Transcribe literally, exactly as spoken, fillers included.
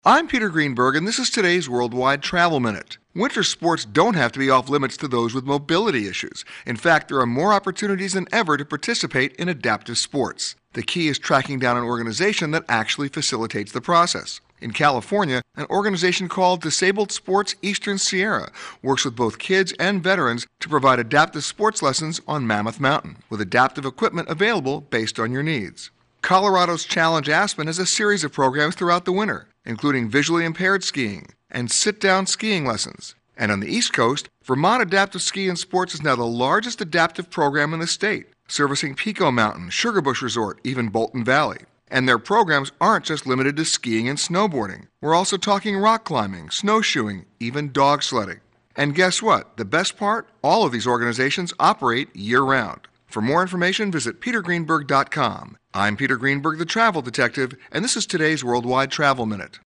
I'm Peter Greenberg, and this is today's Worldwide Travel Minute. Winter sports don't have to be off limits to those with mobility issues. In fact, there are more opportunities than ever to participate in adaptive sports. The key is tracking down an organization that actually facilitates the process. In California, an organization called Disabled Sports Eastern Sierra works with both kids and veterans to provide adaptive sports lessons on Mammoth Mountain, with adaptive equipment available based on your needs. Colorado's Challenge Aspen has a series of programs throughout the winter, including visually impaired skiing and sit-down skiing lessons. And on the East Coast, Vermont Adaptive Ski and Sports is now the largest adaptive program in the state, servicing Pico Mountain, Sugarbush Resort, even Bolton Valley. And their programs aren't just limited to skiing and snowboarding. We're also talking rock climbing, snowshoeing, even dog sledding. And guess what? The best part? All of these organizations operate year-round. For more information, visit peter greenberg dot com. I'm Peter Greenberg, the Travel Detective, and this is today's Worldwide Travel Minute.